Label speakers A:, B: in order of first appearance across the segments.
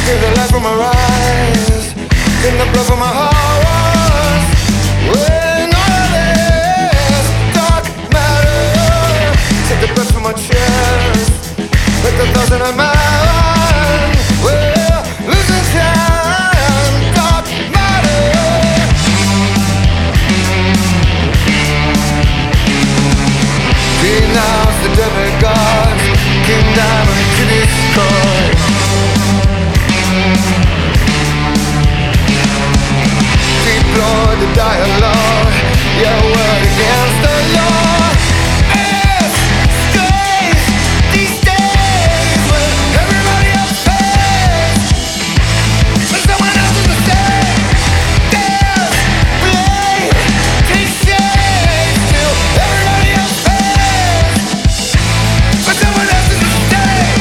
A: Hear the light from our eyes, in the blood from our hearts. When all this dark matter take the breath from our chest, like the thoughts in our mind. We're losing time, dark matter. Denounce the demigods, King Diamond to destroy. Deplore the dialogue, your word against the law. It's strange these days when everybody else pays, but someone else is the same. There's blame, takes shame till everybody else pays, but someone else is the same.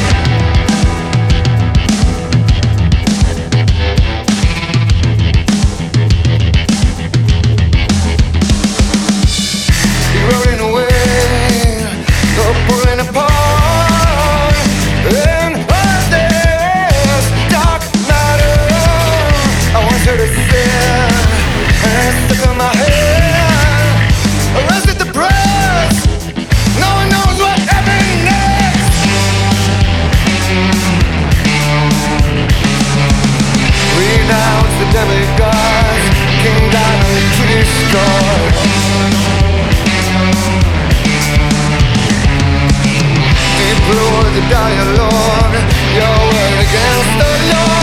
A: Rolling away, or pulling apart, and all this dark matter I want her to sin, and it's stuck in my head. Arrested the press, no one knows what happened next. Renounce the demigods, King Diamond to destroy. Deplore the dialogue, your word against the law.